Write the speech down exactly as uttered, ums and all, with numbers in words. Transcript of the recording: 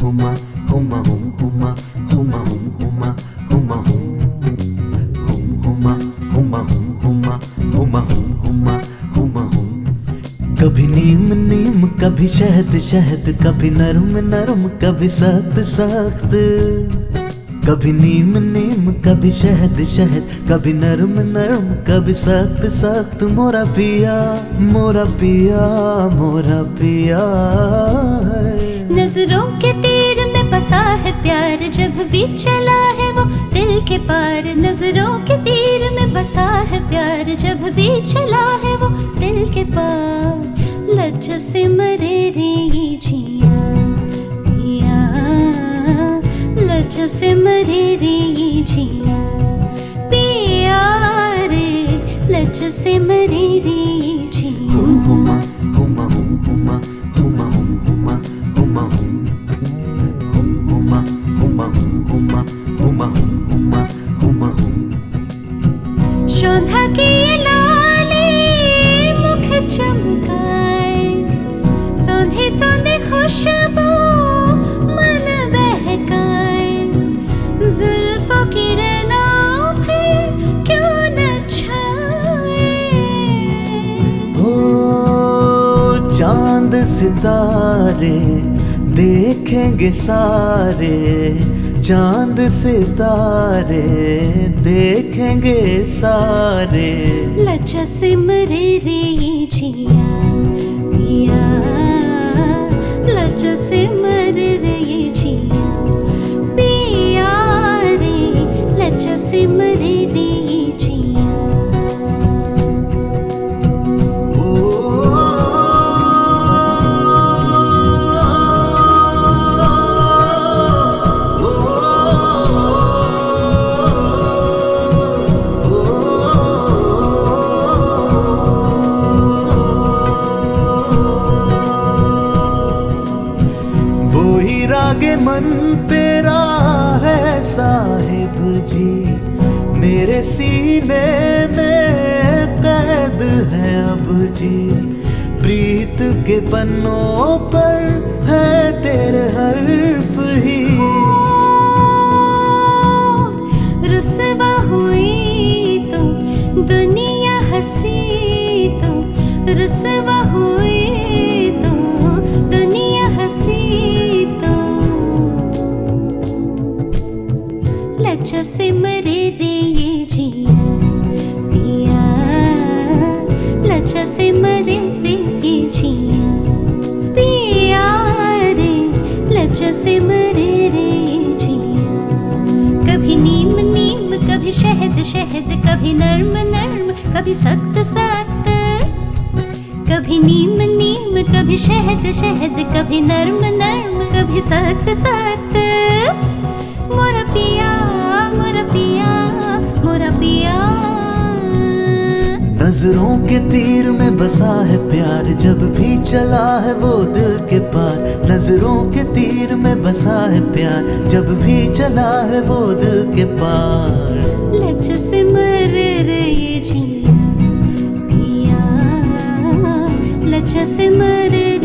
हुमा हुमा हुम हुमा हुमा हुम हुमा हुमा हुम हुम हुमा हुमा हुम हुमा हुमा हुम हुमा हुमा हुम। कभी नीम नीम कभी शहद शहद, कभी नरम नरम कभी सख्त सख्त। कभी नीम नीम कभी शहद शहद, कभी नरम नरम कभी सख्त सख्त। मोरा पिया मोरा पिया मोरा पिया है। नजरों के तीर में बसा है प्यार, जब भी चला है वो दिल के पार। नजरों के तीर में बसा है प्यार, जब भी चला है वो दिल के पार। लज से मरे रे ये जिया पिया, लज से मरे रे ये जिया पिया रे, लज से मरे रे ये जिया। हुमा हुमा हुम हुमा हुमा हुम हुमा हुमा हुम हुमा हुमा हुम हुमा हुमा हुम हुमा हुमा हुम। शोधा की ये लाली मुख चमकाए, सौंधे सौंधे खुशबू मन बहकाए। जुल्फों की रैना फिर क्यों न छाए। ओ चांद सितारे देखेंगे सारे, चांद सितारे देखेंगे सारे। लज से मरे रे ये जिया पिया, लज से मरे रे ये जिया पिया रे, लज से मरे रे ये जिया। रागे मन तेरा है साहिब जी, मेरे सीने में कैद है अब जी। प्रीत के पन्नों पर है तेरे हर्फ ही। रुसवा हुई तो दुनिया हंसी, तो रुसवा हुई तो दुनिया हंसी। लज से मरे रे ये जिया पिया, लज से मरे रे ये जिया पिया रे, लज से मरे रे ये जिया। कभी नीम नीम कभी शहद शहद, कभी नर्म नर्म कभी सख्त सख्त। कभी नीम नीम कभी शहद शहद, कभी नर्म नर्म कभी सख्त सख्त। मोरा पिया मोरा पिया मोरा पिया। नजरों के तीर में बसा है प्यार, जब भी चला है वो दिल के पार। नजरों के तीर में बसा है प्यार, जब भी चला है वो दिल के पार। लज से मरे रे ये जिया पिया, लज से मरे